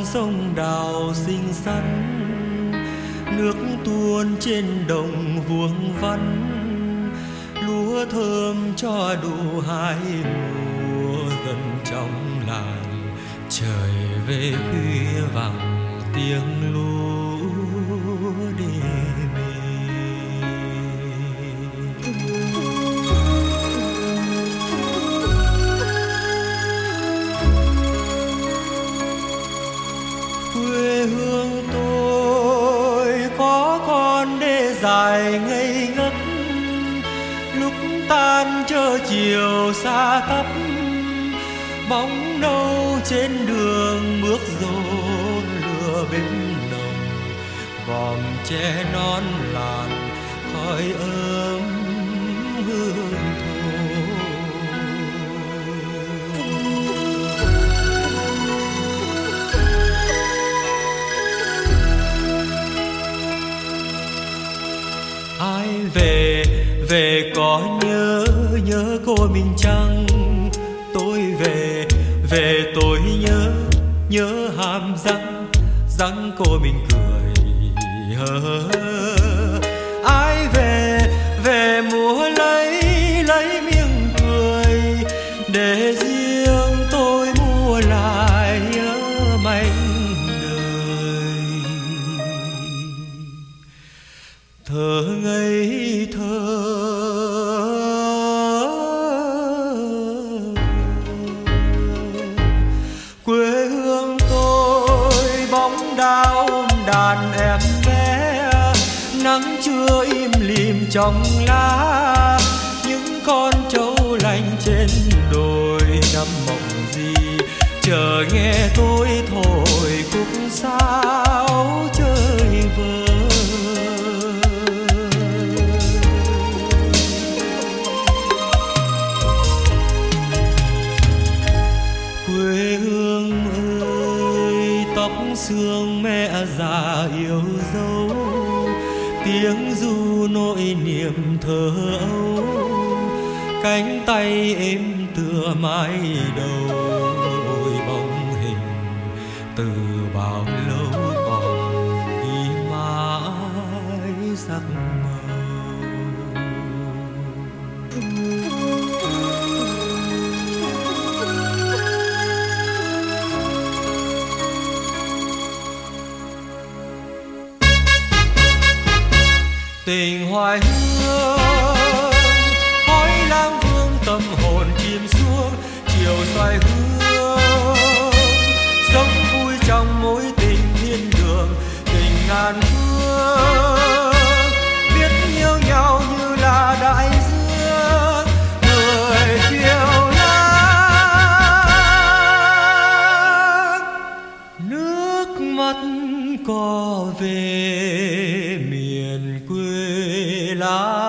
sông đào xinh xắn, nước tuôn trên đồng vuông vắn, lúa thơm cho đủ hai mùa. Gần trong làng trời về khuya vẳng tiếng lúa đê mê. Quê hương tôi có con đê dài ngây ngất, lúc tan chơ chiều xa tấp, bóng nâu trên đường bước rộn lửa bếp nồng, vòm tre non làn khói ấm hương thô. Ai về về có nhớ cô mình chăng? Tôi về về tôi nhớ hàm răng cô mình cười hơ. Ai về về múa lấy miệng cười, để riêng tôi mua lại nhớ mảnh đời. Thơ ngây thơ quê hương tôi, bóng đao đàn em bé, nắng trưa im lìm trong lá, những con trâu lành trên đồi nằm mộng gì, chờ nghe tôi thổi khúc sáo chơi vơi. Quê hương ơi, tóc xương mẹ già yêu dấu, tiếng ru nỗi niềm thơ ấu, cánh tay êm tựa mái đầu. Ôi bóng hình từ bao lâu còn ghi mãi sắc màu. Tình hoài hương khói lang vương, tâm hồn chìm xuống chiều xoay hướng, sống vui trong mối tình thiên đường, tình ngàn phương, biết yêu nhau như là đại dương, người phiêu lãng. Nước mắt có về miền quê lá.